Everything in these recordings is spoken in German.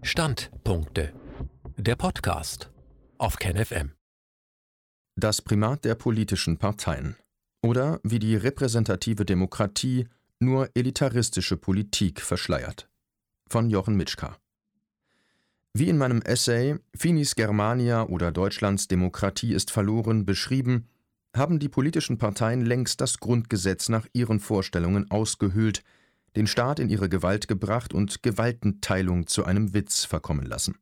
Standpunkte. Der Podcast auf KenFM. Das Primat der politischen Parteien. Oder wie die repräsentative Demokratie nur elitaristische Politik verschleiert. Von Jochen Mitschka. Wie in meinem Essay Finis Germania oder Deutschlands Demokratie ist verloren beschrieben, haben die politischen Parteien längst das Grundgesetz nach ihren Vorstellungen ausgehöhlt, den Staat in ihre Gewalt gebracht und Gewaltenteilung zu einem Witz verkommen lassen.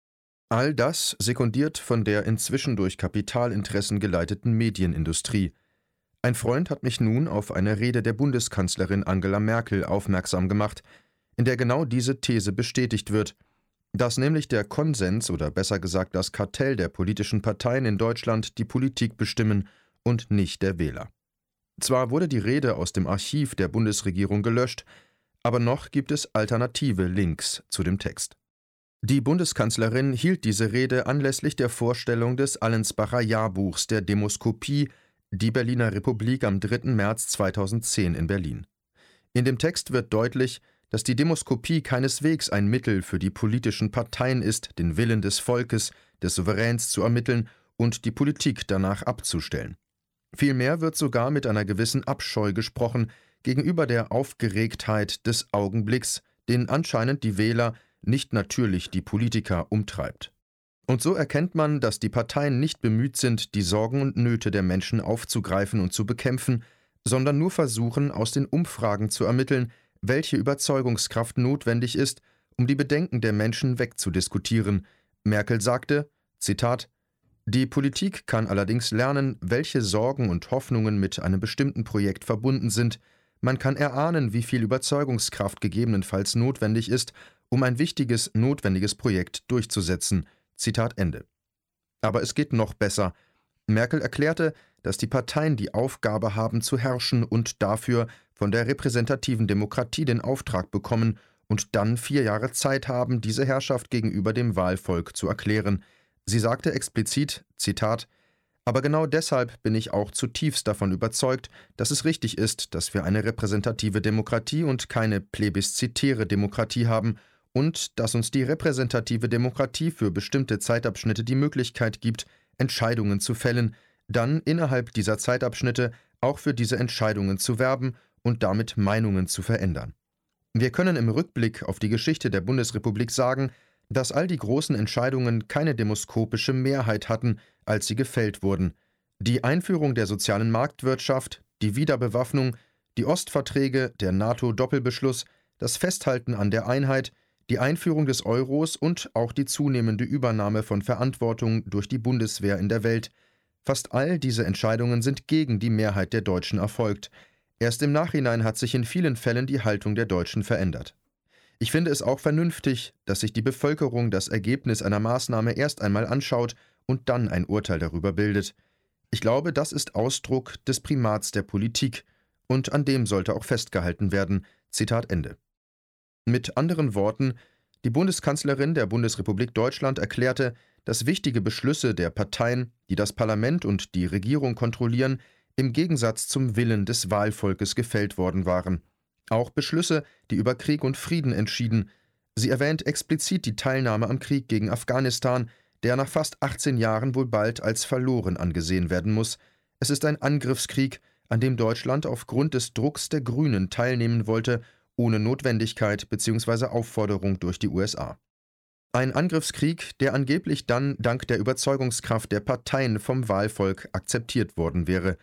All das sekundiert von der inzwischen durch Kapitalinteressen geleiteten Medienindustrie. Ein Freund hat mich nun auf eine Rede der Bundeskanzlerin Angela Merkel aufmerksam gemacht, in der genau diese These bestätigt wird, dass nämlich der Konsens oder besser gesagt das Kartell der politischen Parteien in Deutschland die Politik bestimmen und nicht der Wähler. Zwar wurde die Rede aus dem Archiv der Bundesregierung gelöscht, aber noch gibt es alternative Links zu dem Text. Die Bundeskanzlerin hielt diese Rede anlässlich der Vorstellung des Allensbacher Jahrbuchs der Demoskopie, die Berliner Republik am 3. März 2010 in Berlin. In dem Text wird deutlich, dass die Demoskopie keineswegs ein Mittel für die politischen Parteien ist, den Willen des Volkes, des Souveräns zu ermitteln und die Politik danach abzustellen. Vielmehr wird sogar mit einer gewissen Abscheu gesprochen gegenüber der Aufgeregtheit des Augenblicks, den anscheinend die Wähler, nicht natürlich die Politiker, umtreibt. Und so erkennt man, dass die Parteien nicht bemüht sind, die Sorgen und Nöte der Menschen aufzugreifen und zu bekämpfen, sondern nur versuchen, aus den Umfragen zu ermitteln, welche Überzeugungskraft notwendig ist, um die Bedenken der Menschen wegzudiskutieren. Merkel sagte, Zitat, die Politik kann allerdings lernen, welche Sorgen und Hoffnungen mit einem bestimmten Projekt verbunden sind. Man kann erahnen, wie viel Überzeugungskraft gegebenenfalls notwendig ist, um ein wichtiges, notwendiges Projekt durchzusetzen. Zitat Ende. Aber es geht noch besser. Merkel erklärte, dass die Parteien die Aufgabe haben zu herrschen und dafür von der repräsentativen Demokratie den Auftrag bekommen und dann 4 Jahre Zeit haben, diese Herrschaft gegenüber dem Wahlvolk zu erklären. Sie sagte explizit, Zitat, aber genau deshalb bin ich auch zutiefst davon überzeugt, dass es richtig ist, dass wir eine repräsentative Demokratie und keine plebiszitäre Demokratie haben und dass uns die repräsentative Demokratie für bestimmte Zeitabschnitte die Möglichkeit gibt, Entscheidungen zu fällen, dann innerhalb dieser Zeitabschnitte auch für diese Entscheidungen zu werben und damit Meinungen zu verändern. Wir können im Rückblick auf die Geschichte der Bundesrepublik sagen, dass all die großen Entscheidungen keine demoskopische Mehrheit hatten, als sie gefällt wurden. Die Einführung der sozialen Marktwirtschaft, die Wiederbewaffnung, die Ostverträge, der NATO-Doppelbeschluss, das Festhalten an der Einheit, die Einführung des Euros und auch die zunehmende Übernahme von Verantwortung durch die Bundeswehr in der Welt. Fast all diese Entscheidungen sind gegen die Mehrheit der Deutschen erfolgt. Erst im Nachhinein hat sich in vielen Fällen die Haltung der Deutschen verändert. Ich finde es auch vernünftig, dass sich die Bevölkerung das Ergebnis einer Maßnahme erst einmal anschaut und dann ein Urteil darüber bildet. Ich glaube, das ist Ausdruck des Primats der Politik und an dem sollte auch festgehalten werden. Zitat Ende. Mit anderen Worten, die Bundeskanzlerin der Bundesrepublik Deutschland erklärte, dass wichtige Beschlüsse der Parteien, die das Parlament und die Regierung kontrollieren, im Gegensatz zum Willen des Wahlvolkes gefällt worden waren. Auch Beschlüsse, die über Krieg und Frieden entschieden. Sie erwähnt explizit die Teilnahme am Krieg gegen Afghanistan, der nach fast 18 Jahren wohl bald als verloren angesehen werden muss. Es ist ein Angriffskrieg, an dem Deutschland aufgrund des Drucks der Grünen teilnehmen wollte, ohne Notwendigkeit bzw. Aufforderung durch die USA. Ein Angriffskrieg, der angeblich dann dank der Überzeugungskraft der Parteien vom Wahlvolk akzeptiert worden wäre.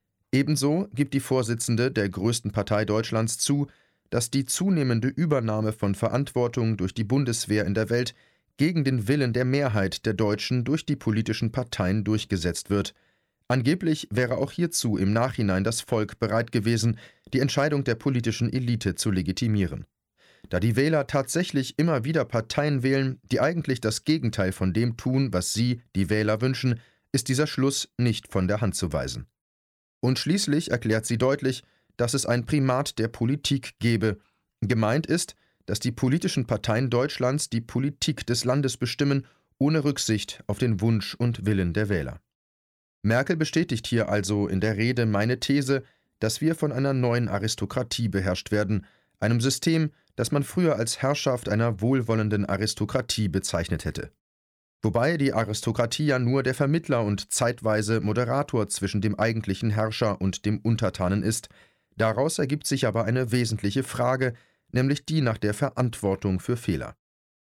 Ebenso gibt die Vorsitzende der größten Partei Deutschlands zu, dass die zunehmende Übernahme von Verantwortung durch die Bundeswehr in der Welt gegen den Willen der Mehrheit der Deutschen durch die politischen Parteien durchgesetzt wird. Angeblich wäre auch hierzu im Nachhinein das Volk bereit gewesen, die Entscheidung der politischen Elite zu legitimieren. Da die Wähler tatsächlich immer wieder Parteien wählen, die eigentlich das Gegenteil von dem tun, was sie, die Wähler, wünschen, ist dieser Schluss nicht von der Hand zu weisen. Und schließlich erklärt sie deutlich, dass es ein Primat der Politik gebe. Gemeint ist, dass die politischen Parteien Deutschlands die Politik des Landes bestimmen, ohne Rücksicht auf den Wunsch und Willen der Wähler. Merkel bestätigt hier also in der Rede meine These, dass wir von einer neuen Aristokratie beherrscht werden, einem System, das man früher als Herrschaft einer wohlwollenden Aristokratie bezeichnet hätte. Wobei die Aristokratie ja nur der Vermittler und zeitweise Moderator zwischen dem eigentlichen Herrscher und dem Untertanen ist. Daraus ergibt sich aber eine wesentliche Frage, nämlich die nach der Verantwortung für Fehler.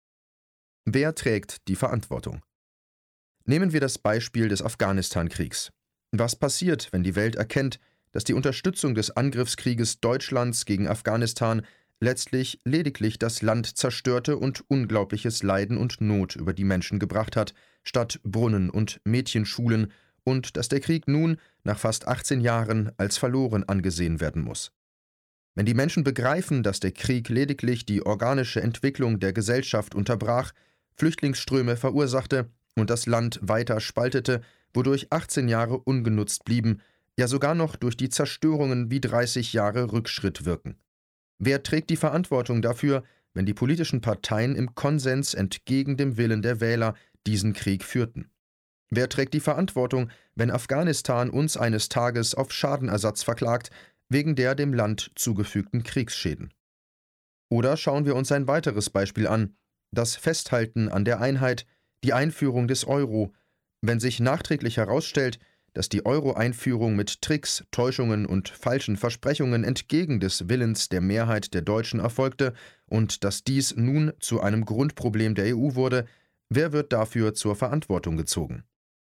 Wer trägt die Verantwortung? Nehmen wir das Beispiel des Afghanistan-Kriegs. Was passiert, wenn die Welt erkennt, dass die Unterstützung des Angriffskrieges Deutschlands gegen Afghanistan letztlich lediglich das Land zerstörte und unglaubliches Leiden und Not über die Menschen gebracht hat, statt Brunnen und Mädchenschulen, und dass der Krieg nun, nach fast 18 Jahren, als verloren angesehen werden muss? Wenn die Menschen begreifen, dass der Krieg lediglich die organische Entwicklung der Gesellschaft unterbrach, Flüchtlingsströme verursachte und das Land weiter spaltete, wodurch 18 Jahre ungenutzt blieben, ja sogar noch durch die Zerstörungen wie 30 Jahre Rückschritt wirken. Wer trägt die Verantwortung dafür, wenn die politischen Parteien im Konsens entgegen dem Willen der Wähler diesen Krieg führten? Wer trägt die Verantwortung, wenn Afghanistan uns eines Tages auf Schadenersatz verklagt, wegen der dem Land zugefügten Kriegsschäden? Oder schauen wir uns ein weiteres Beispiel an: das Festhalten an der Einheit, die Einführung des Euro. Wenn sich nachträglich herausstellt, dass die Euro-Einführung mit Tricks, Täuschungen und falschen Versprechungen entgegen des Willens der Mehrheit der Deutschen erfolgte und dass dies nun zu einem Grundproblem der EU wurde, wer wird dafür zur Verantwortung gezogen?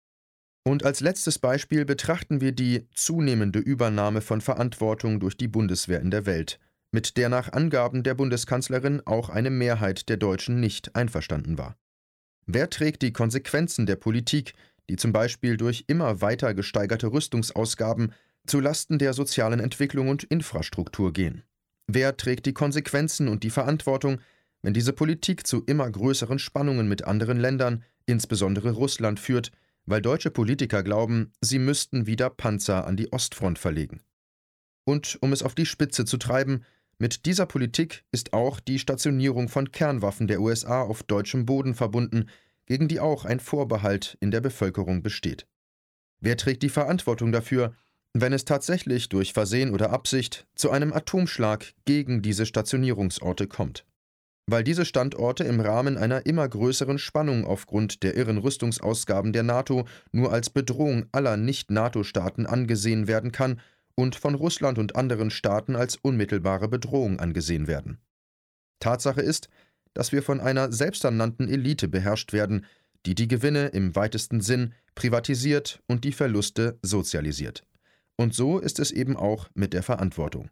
Und als letztes Beispiel betrachten wir die zunehmende Übernahme von Verantwortung durch die Bundeswehr in der Welt, mit der nach Angaben der Bundeskanzlerin auch eine Mehrheit der Deutschen nicht einverstanden war. Wer trägt die Konsequenzen der Politik, die zum Beispiel durch immer weiter gesteigerte Rüstungsausgaben zu Lasten der sozialen Entwicklung und Infrastruktur gehen? Wer trägt die Konsequenzen und die Verantwortung, wenn diese Politik zu immer größeren Spannungen mit anderen Ländern, insbesondere Russland, führt, weil deutsche Politiker glauben, sie müssten wieder Panzer an die Ostfront verlegen? Und um es auf die Spitze zu treiben, mit dieser Politik ist auch die Stationierung von Kernwaffen der USA auf deutschem Boden verbunden, gegen die auch ein Vorbehalt in der Bevölkerung besteht. Wer trägt die Verantwortung dafür, wenn es tatsächlich durch Versehen oder Absicht zu einem Atomschlag gegen diese Stationierungsorte kommt? Weil diese Standorte im Rahmen einer immer größeren Spannung aufgrund der irren Rüstungsausgaben der NATO nur als Bedrohung aller Nicht-NATO-Staaten angesehen werden kann und von Russland und anderen Staaten als unmittelbare Bedrohung angesehen werden. Tatsache ist, dass wir von einer selbsternannten Elite beherrscht werden, die die Gewinne im weitesten Sinn privatisiert und die Verluste sozialisiert. Und so ist es eben auch mit der Verantwortung.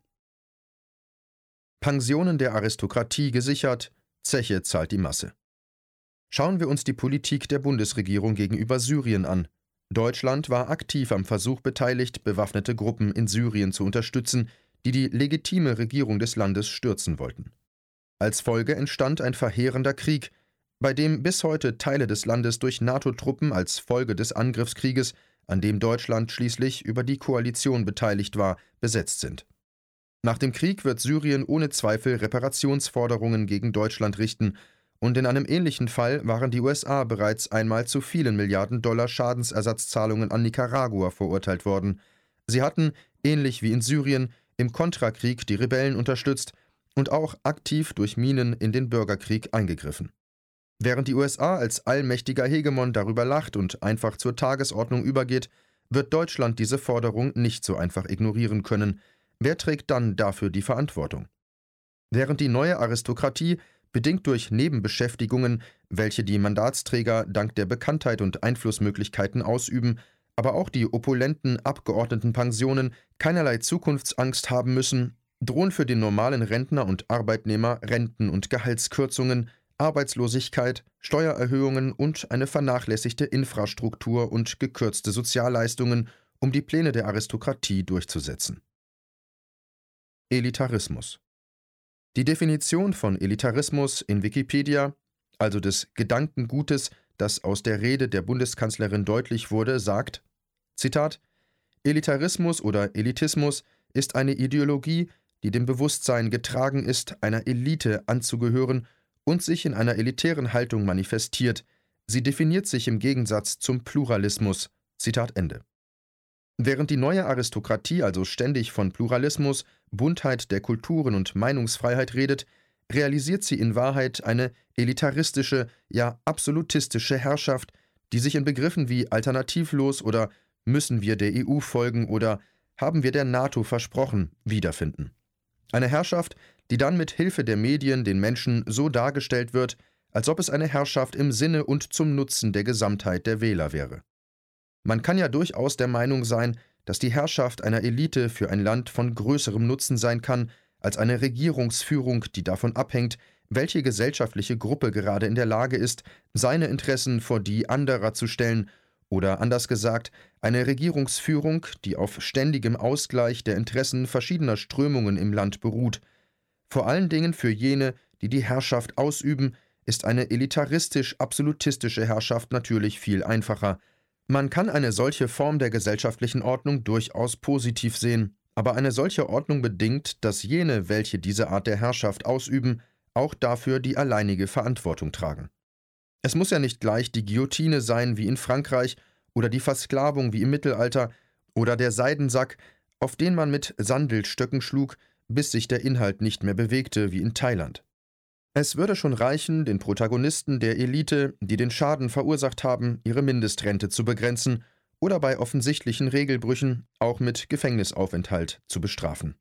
Pensionen der Aristokratie gesichert, Zeche zahlt die Masse. Schauen wir uns die Politik der Bundesregierung gegenüber Syrien an. Deutschland war aktiv am Versuch beteiligt, bewaffnete Gruppen in Syrien zu unterstützen, die die legitime Regierung des Landes stürzen wollten. Als Folge entstand ein verheerender Krieg, bei dem bis heute Teile des Landes durch NATO-Truppen als Folge des Angriffskrieges, an dem Deutschland schließlich über die Koalition beteiligt war, besetzt sind. Nach dem Krieg wird Syrien ohne Zweifel Reparationsforderungen gegen Deutschland richten, und in einem ähnlichen Fall waren die USA bereits einmal zu vielen Milliarden Dollar Schadensersatzzahlungen an Nicaragua verurteilt worden. Sie hatten, ähnlich wie in Syrien, im Kontrakrieg die Rebellen unterstützt und auch aktiv durch Minen in den Bürgerkrieg eingegriffen. Während die USA als allmächtiger Hegemon darüber lacht und einfach zur Tagesordnung übergeht, wird Deutschland diese Forderung nicht so einfach ignorieren können. Wer trägt dann dafür die Verantwortung? Während die neue Aristokratie, bedingt durch Nebenbeschäftigungen, welche die Mandatsträger dank der Bekanntheit und Einflussmöglichkeiten ausüben, aber auch die opulenten Abgeordnetenpensionen keinerlei Zukunftsangst haben müssen, drohen für den normalen Rentner und Arbeitnehmer Renten- und Gehaltskürzungen, Arbeitslosigkeit, Steuererhöhungen und eine vernachlässigte Infrastruktur und gekürzte Sozialleistungen, um die Pläne der Aristokratie durchzusetzen. Elitarismus. Die Definition von Elitarismus in Wikipedia, also des Gedankengutes, das aus der Rede der Bundeskanzlerin deutlich wurde, sagt, Zitat, Elitarismus oder Elitismus ist eine Ideologie, die dem Bewusstsein getragen ist, einer Elite anzugehören und sich in einer elitären Haltung manifestiert. Sie definiert sich im Gegensatz zum Pluralismus. Zitat Ende. Während die neue Aristokratie also ständig von Pluralismus, Buntheit der Kulturen und Meinungsfreiheit redet, realisiert sie in Wahrheit eine elitaristische, ja absolutistische Herrschaft, die sich in Begriffen wie alternativlos oder müssen wir der EU folgen oder haben wir der NATO versprochen wiederfinden. Eine Herrschaft, die dann mit Hilfe der Medien den Menschen so dargestellt wird, als ob es eine Herrschaft im Sinne und zum Nutzen der Gesamtheit der Wähler wäre. Man kann ja durchaus der Meinung sein, dass die Herrschaft einer Elite für ein Land von größerem Nutzen sein kann, als eine Regierungsführung, die davon abhängt, welche gesellschaftliche Gruppe gerade in der Lage ist, seine Interessen vor die anderer zu stellen, oder anders gesagt, eine Regierungsführung, die auf ständigem Ausgleich der Interessen verschiedener Strömungen im Land beruht. Vor allen Dingen für jene, die die Herrschaft ausüben, ist eine elitaristisch-absolutistische Herrschaft natürlich viel einfacher. Man kann eine solche Form der gesellschaftlichen Ordnung durchaus positiv sehen, aber eine solche Ordnung bedingt, dass jene, welche diese Art der Herrschaft ausüben, auch dafür die alleinige Verantwortung tragen. Es muss ja nicht gleich die Guillotine sein wie in Frankreich oder die Versklavung wie im Mittelalter oder der Seidensack, auf den man mit Sandelstöcken schlug, bis sich der Inhalt nicht mehr bewegte wie in Thailand. Es würde schon reichen, den Protagonisten der Elite, die den Schaden verursacht haben, ihre Mindestrente zu begrenzen oder bei offensichtlichen Regelbrüchen auch mit Gefängnisaufenthalt zu bestrafen.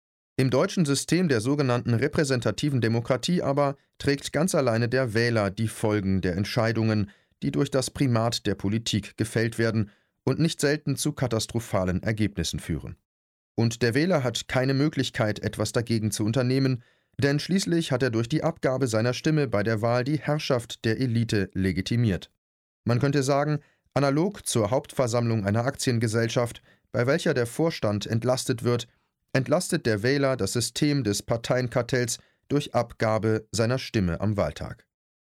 Im deutschen System der sogenannten repräsentativen Demokratie aber trägt ganz alleine der Wähler die Folgen der Entscheidungen, die durch das Primat der Politik gefällt werden und nicht selten zu katastrophalen Ergebnissen führen. Und der Wähler hat keine Möglichkeit, etwas dagegen zu unternehmen, denn schließlich hat er durch die Abgabe seiner Stimme bei der Wahl die Herrschaft der Elite legitimiert. Man könnte sagen, analog zur Hauptversammlung einer Aktiengesellschaft, bei welcher der Vorstand entlastet wird, entlastet der Wähler das System des Parteienkartells durch Abgabe seiner Stimme am Wahltag.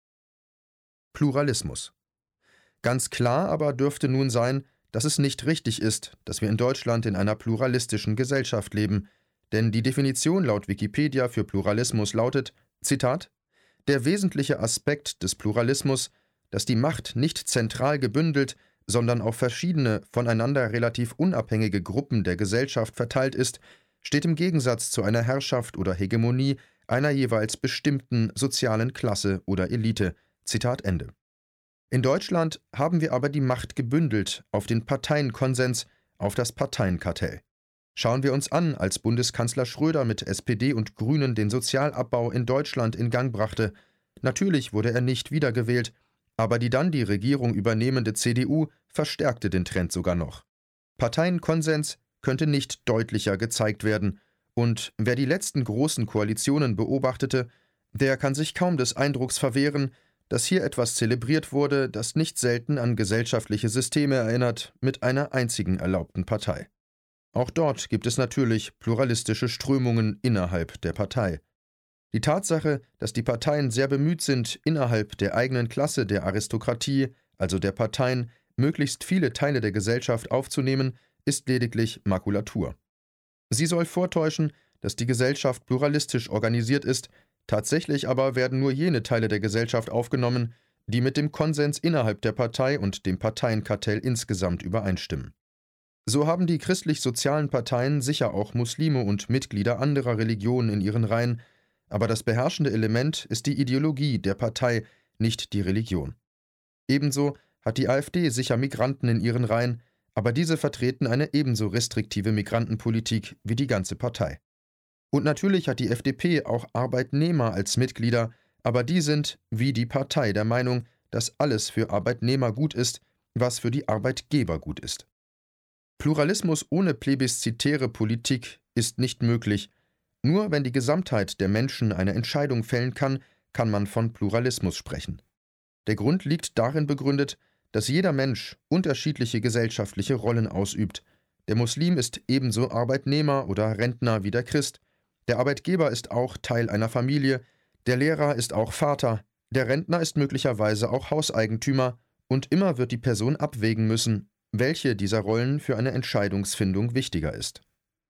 Pluralismus. Ganz klar aber dürfte nun sein, dass es nicht richtig ist, dass wir in Deutschland in einer pluralistischen Gesellschaft leben, denn die Definition laut Wikipedia für Pluralismus lautet, Zitat, der wesentliche Aspekt des Pluralismus, dass die Macht nicht zentral gebündelt, sondern auf verschiedene, voneinander relativ unabhängige Gruppen der Gesellschaft verteilt ist, steht im Gegensatz zu einer Herrschaft oder Hegemonie einer jeweils bestimmten sozialen Klasse oder Elite. Zitat Ende. In Deutschland haben wir aber die Macht gebündelt auf den Parteienkonsens, auf das Parteienkartell. Schauen wir uns an, als Bundeskanzler Schröder mit SPD und Grünen den Sozialabbau in Deutschland in Gang brachte. Natürlich wurde er nicht wiedergewählt, aber die dann die Regierung übernehmende CDU verstärkte den Trend sogar noch. Parteienkonsens könnte nicht deutlicher gezeigt werden, und wer die letzten großen Koalitionen beobachtete, der kann sich kaum des Eindrucks verwehren, dass hier etwas zelebriert wurde, das nicht selten an gesellschaftliche Systeme erinnert, mit einer einzigen erlaubten Partei. Auch dort gibt es natürlich pluralistische Strömungen innerhalb der Partei. Die Tatsache, dass die Parteien sehr bemüht sind, innerhalb der eigenen Klasse der Aristokratie, also der Parteien, möglichst viele Teile der Gesellschaft aufzunehmen, ist lediglich Makulatur. Sie soll vortäuschen, dass die Gesellschaft pluralistisch organisiert ist, tatsächlich aber werden nur jene Teile der Gesellschaft aufgenommen, die mit dem Konsens innerhalb der Partei und dem Parteienkartell insgesamt übereinstimmen. So haben die christlich-sozialen Parteien sicher auch Muslime und Mitglieder anderer Religionen in ihren Reihen, aber das beherrschende Element ist die Ideologie der Partei, nicht die Religion. Ebenso hat die AfD sicher Migranten in ihren Reihen, aber diese vertreten eine ebenso restriktive Migrantenpolitik wie die ganze Partei. Und natürlich hat die FDP auch Arbeitnehmer als Mitglieder, aber die sind, wie die Partei, der Meinung, dass alles für Arbeitnehmer gut ist, was für die Arbeitgeber gut ist. Pluralismus ohne plebiszitäre Politik ist nicht möglich. Nur wenn die Gesamtheit der Menschen eine Entscheidung fällen kann, kann man von Pluralismus sprechen. Der Grund liegt darin begründet, dass jeder Mensch unterschiedliche gesellschaftliche Rollen ausübt. Der Muslim ist ebenso Arbeitnehmer oder Rentner wie der Christ. Der Arbeitgeber ist auch Teil einer Familie. Der Lehrer ist auch Vater. Der Rentner ist möglicherweise auch Hauseigentümer. Und immer wird die Person abwägen müssen, welche dieser Rollen für eine Entscheidungsfindung wichtiger ist.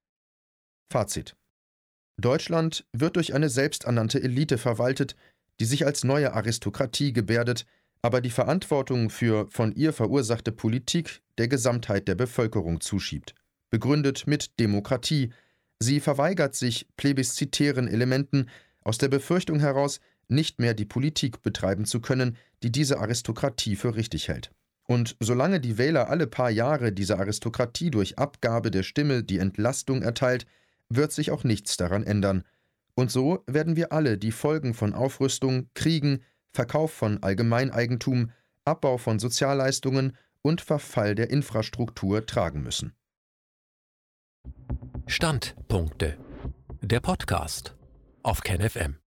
Fazit: Deutschland wird durch eine selbsternannte Elite verwaltet, die sich als neue Aristokratie gebärdet, aber die Verantwortung für von ihr verursachte Politik der Gesamtheit der Bevölkerung zuschiebt. Begründet mit Demokratie. Sie verweigert sich plebiszitären Elementen, aus der Befürchtung heraus, nicht mehr die Politik betreiben zu können, die diese Aristokratie für richtig hält. Und solange die Wähler alle paar Jahre dieser Aristokratie durch Abgabe der Stimme die Entlastung erteilt, wird sich auch nichts daran ändern. Und so werden wir alle die Folgen von Aufrüstung, Kriegen, Verkauf von Allgemeineigentum, Abbau von Sozialleistungen und Verfall der Infrastruktur tragen müssen. Standpunkte. Der Podcast auf KenFM.